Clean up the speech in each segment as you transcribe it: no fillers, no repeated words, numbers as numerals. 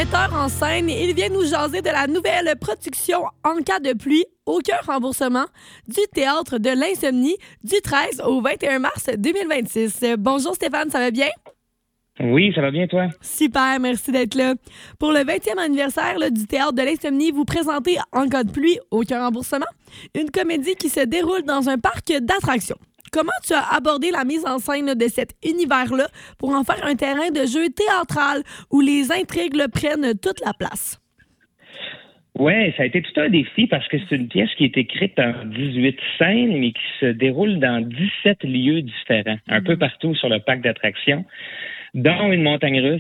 metteur en scène. Il vient nous jaser de la nouvelle production En cas de pluie, aucun remboursement du Théâtre de l'Insomnie du 13 au 21 mars 2026. Bonjour Stéphane, ça va bien? Oui, ça va bien, toi? Super, merci d'être là. Pour le 20e anniversaire du Théâtre de l'Insomnie, vous présentez En cas de pluie, aucun remboursement, une comédie qui se déroule dans un parc d'attractions. Comment tu as abordé la mise en scène de cet univers-là pour en faire un terrain de jeu théâtral où les intrigues prennent toute la place? Oui, ça a été tout un défi parce que c'est une pièce qui est écrite en 18 scènes, mais qui se déroule dans 17 lieux différents, un peu partout sur le parc d'attractions, dont une montagne russe,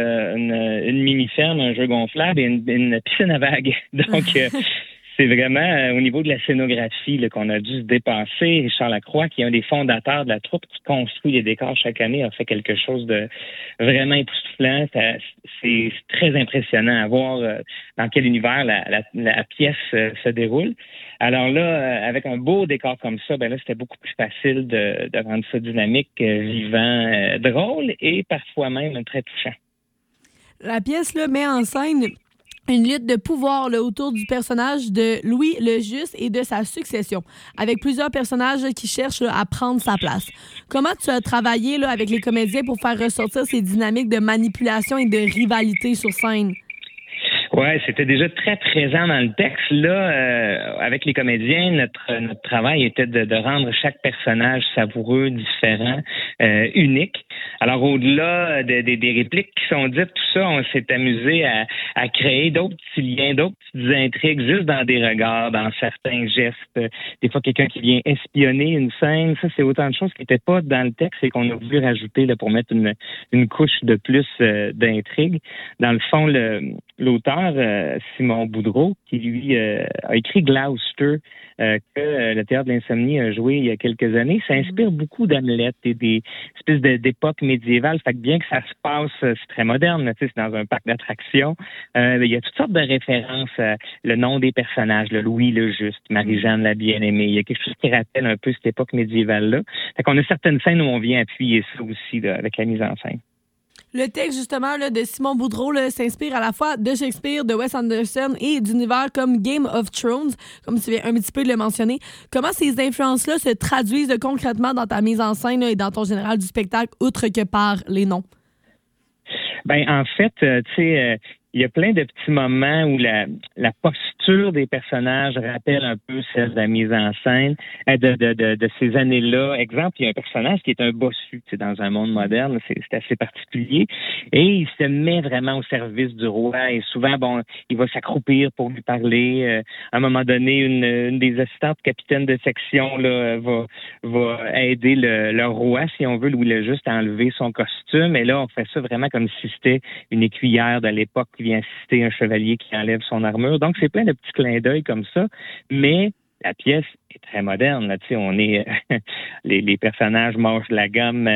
une mini-ferme, un jeu gonflable et une piscine à vagues. Donc, c'est vraiment au niveau de la scénographie là, qu'on a dû se dépasser. Richard Lacroix, qui est un des fondateurs de la troupe qui construit les décors chaque année, a fait quelque chose de vraiment époustouflant. C'est très impressionnant à voir dans quel univers la pièce se déroule. Alors là, avec un beau décor comme ça, ben là, c'était beaucoup plus facile de rendre ça dynamique, vivant, drôle et parfois même très touchant. La pièce met en scène une lutte de pouvoir autour du personnage de Louis le Juste et de sa succession, avec plusieurs personnages qui cherchent à prendre sa place. Comment tu as travaillé avec les comédiens pour faire ressortir ces dynamiques de manipulation et de rivalité sur scène? Ouais, c'était déjà très présent dans le texte. Là, avec les comédiens, notre travail était de rendre chaque personnage savoureux, différent, unique. Alors, au-delà des répliques qui sont dites, tout ça, on s'est amusé à créer d'autres petits liens, d'autres petites intrigues, juste dans des regards, dans certains gestes. Des fois, quelqu'un qui vient espionner une scène, ça, c'est autant de choses qui n'étaient pas dans le texte et qu'on a voulu rajouter là, pour mettre une couche de plus d'intrigue. Dans le fond, l'auteur, Simon Boudreau, qui lui a écrit Gloucester, que le Théâtre de l'Insomnie a joué il y a quelques années, ça inspire beaucoup d'Hamlet et des espèces d'époque médiévale. Fait que bien que ça se passe, c'est très moderne, là, c'est dans un parc d'attractions, il y a toutes sortes de références, le nom des personnages, le Louis le Juste, Marie-Jeanne la Bien-Aimée. Il y a quelque chose qui rappelle un peu cette époque médiévale-là. Fait qu'on a certaines scènes où on vient appuyer ça aussi là, avec la mise en scène. Le texte, justement, de Simon Boudreau s'inspire à la fois de Shakespeare, de Wes Anderson et d'univers comme Game of Thrones, comme tu viens un petit peu de le mentionner. Comment ces influences-là se traduisent concrètement dans ta mise en scène et dans ton général du spectacle, outre que par les noms? Ben en fait, tu sais, il y a plein de petits moments où la posture des personnages rappelle un peu celle de la mise en scène de ces années-là. Exemple, il y a un personnage qui est un bossu, tu sais, dans un monde moderne, c'est assez particulier, et il se met vraiment au service du roi, et souvent, bon, il va s'accroupir pour lui parler. À un moment donné, une des assistantes capitaines de section là, va aider le roi, si on veut, Louis le Juste, à enlever son costume, et là, on fait ça vraiment comme si c'était une écuyère de l'époque qui vient assister un chevalier qui enlève son armure. Donc, c'est plein de petits clins d'œil comme ça, mais la pièce est très moderne. Là, tu sais, on est les personnages mangent la gomme,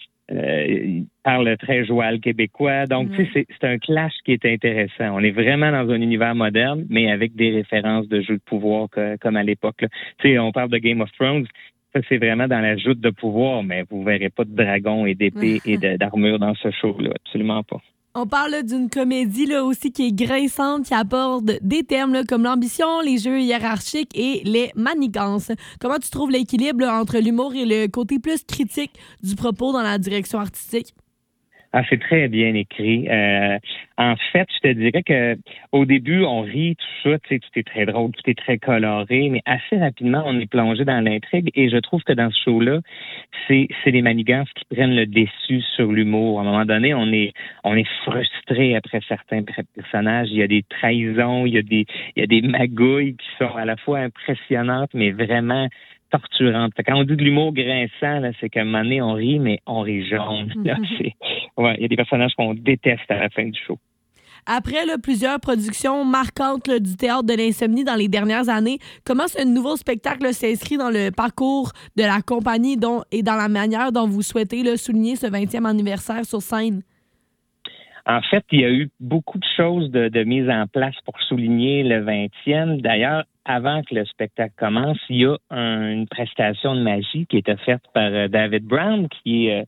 parlent très joual québécois. Donc, tu sais, c'est un clash qui est intéressant. On est vraiment dans un univers moderne, mais avec des références de jeux de pouvoir comme à l'époque. Là. Tu sais, on parle de Game of Thrones. Ça, c'est vraiment dans la joute de pouvoir, mais vous verrez pas de dragons et d'épées et d'armures dans ce show-là. Absolument pas. On parle d'une comédie aussi qui est grinçante, qui aborde des thèmes comme l'ambition, les jeux hiérarchiques et les manigances. Comment tu trouves l'équilibre entre l'humour et le côté plus critique du propos dans la direction artistique? Ah, c'est très bien écrit. En fait, je te dirais que au début, on rit, tout ça, tu sais, tout est très drôle, tout est très coloré, mais assez rapidement, on est plongé dans l'intrigue et je trouve que dans ce show-là, c'est les manigances qui prennent le dessus sur l'humour. À un moment donné, on est frustré après certains personnages. Il y a des trahisons, il y a des magouilles qui sont à la fois impressionnantes, mais vraiment torturante. Quand on dit de l'humour grinçant, là, c'est qu'à un moment donné, on rit, mais on rit jaune. Là, il y a des personnages qu'on déteste à la fin du show. Après plusieurs productions marquantes du Théâtre de l'Insomnie dans les dernières années, comment ce nouveau spectacle s'inscrit dans le parcours de la compagnie et dans la manière dont vous souhaitez souligner ce 20e anniversaire sur scène? En fait, il y a eu beaucoup de choses de mise en place pour souligner le 20e. D'ailleurs, avant que le spectacle commence, il y a une prestation de magie qui est faite par David Brown, qui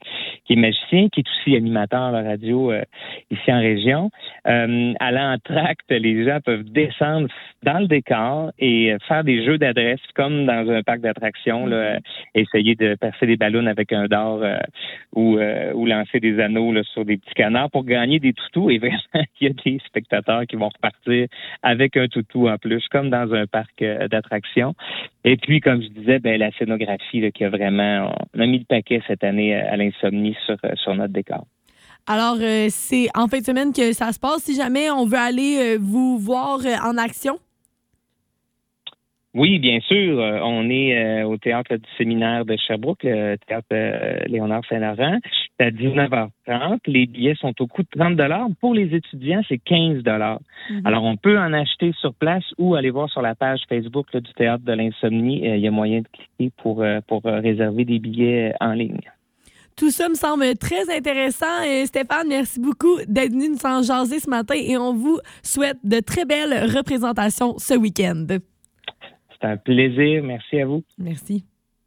qui est magicien, qui est aussi animateur à la radio ici en région. À l'entracte, les gens peuvent descendre dans le décor et faire des jeux d'adresse comme dans un parc d'attractions, là, essayer de percer des ballons avec un dard ou lancer des anneaux là, sur des petits canards pour gagner des toutous. Et vraiment, il y a des spectateurs qui vont repartir avec un toutou en plus, comme dans un parc d'attractions. Et puis, comme je disais, la scénographie là, qui a vraiment... On a mis le paquet cette année à l'Insomnie sur notre décor. Alors, c'est en fin de semaine que ça se passe. Si jamais on veut aller vous voir en action? Oui, bien sûr. On est au Théâtre du Séminaire de Sherbrooke, le Théâtre Léonard Saint-Laurent. C'est à 19h30. Les billets sont au coût de 30 $. Pour les étudiants, c'est 15 $. Alors, on peut en acheter sur place ou aller voir sur la page Facebook là, du Théâtre de l'Insomnie. Il y a moyen de cliquer pour réserver des billets en ligne. Tout ça me semble très intéressant. Stéphane, merci beaucoup d'être venu nous en jaser ce matin et on vous souhaite de très belles représentations ce week-end. C'est un plaisir. Merci à vous. Merci.